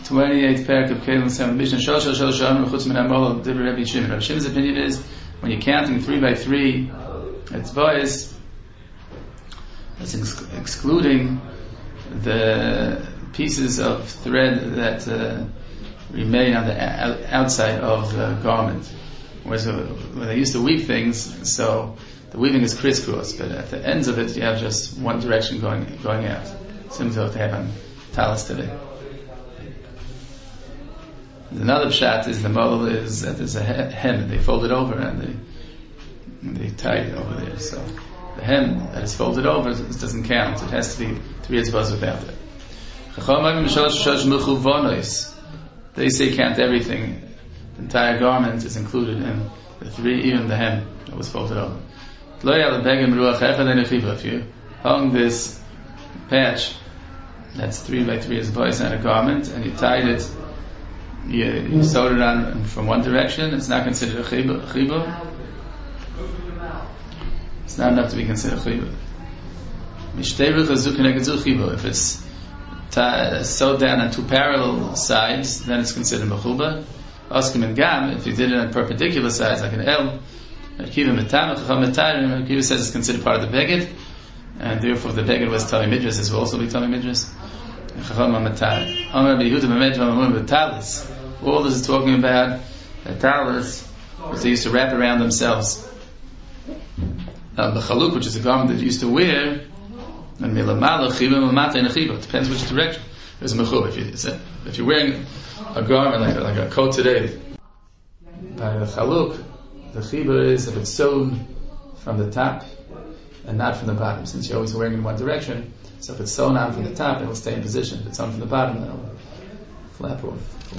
28th parak of Kelim 7 Mishnah Shalosh Shalosh Amar Chutz Min Hamol Divrei Rabbi Shimon. Rabbi Shimon's opinion is when you're counting 3 by 3, it's boys. That's excluding the pieces of thread that remain on the outside of the garment. Whereas when they used to weave things, so the weaving is crisscross, but at the ends of it you have just one direction going out. Similar to what they have on talis today. Another pshat is the model is that there's a hem, they fold it over and they tie it over there. So the hem that is folded over doesn't count. It has to be 3 etzbos without it. They say count everything. The entire garment is included in the 3, even the hem that was folded over. If you hung this patch that's 3 by 3 etzbos on a garment and you tied it, you sewed it on from one direction, it's not considered a chibur. It's not enough to be considered a chibur. If it's sewed down on 2 parallel sides, then it's considered mechuba. Oskim and gam, if you did it on perpendicular sides, like an L, Kiva says it's considered part of the beged, and therefore the beged was Tali Midras, this will also be Tali Midras. All this is talking about the talis, which they used to wrap around themselves. Now the chaluk, which is a garment that you used to wear, and it depends which direction. There's a mechub. If you're wearing a garment like a coat today, by the chaluk, the chibur is if it's sewn from the top and not from the bottom. Since you're always wearing in one direction, so if it's sewn on from the top, it will stay in position. If it's sewn from the bottom, it will flap off.